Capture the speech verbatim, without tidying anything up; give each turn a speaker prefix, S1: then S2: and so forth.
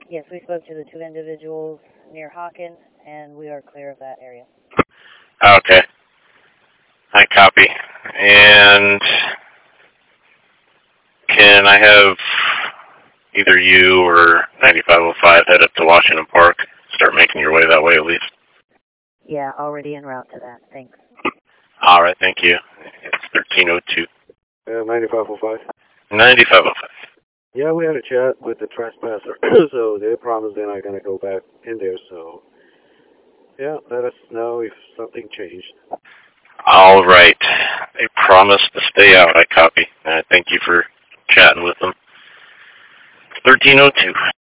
S1: Yes, we spoke to the two individuals near Hawkins, and we are clear of that area.
S2: Okay. I copy. And can I have either you or ninety-five oh five head up to Washington Park? Start making your way that way at least.
S1: Yeah, already en route to that. Thanks.
S2: All right, thank you. It's thirteen oh two.
S3: Uh, ninety-five oh five.
S2: ninety-five oh five.
S3: Yeah, we had a chat with the trespasser, so they promised they're not going to go back in there, so yeah, let us know if something changed.
S2: All right. They promised to stay out. I copy. Uh, thank you for chatting with them. thirteen oh two.